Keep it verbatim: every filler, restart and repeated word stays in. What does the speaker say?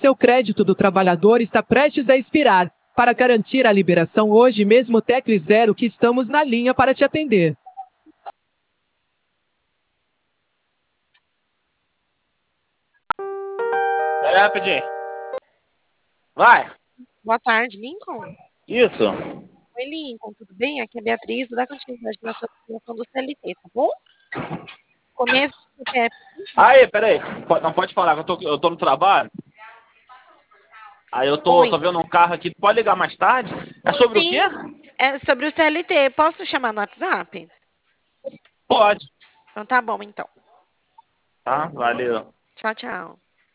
Seu crédito do trabalhador está prestes a expirar. Para garantir a liberação hoje mesmo, tecle zero que estamos na linha para te atender. Pera aí, rapidinho. Vai. Boa tarde, Lincoln. Isso. Oi, Lincoln, tudo bem? Aqui é a Beatriz, vou dar continuidade na sua situação do C L T, tá bom? Começo do C P F. Aí, peraí. Não pode falar, que eu tô, eu tô no trabalho. Aí eu tô, tô vendo um carro aqui. Pode ligar mais tarde? É sobre Sim, o quê? é sobre o C L T. Posso chamar no WhatsApp? Pode. Então tá bom, então. Tá, valeu. Tchau, tchau.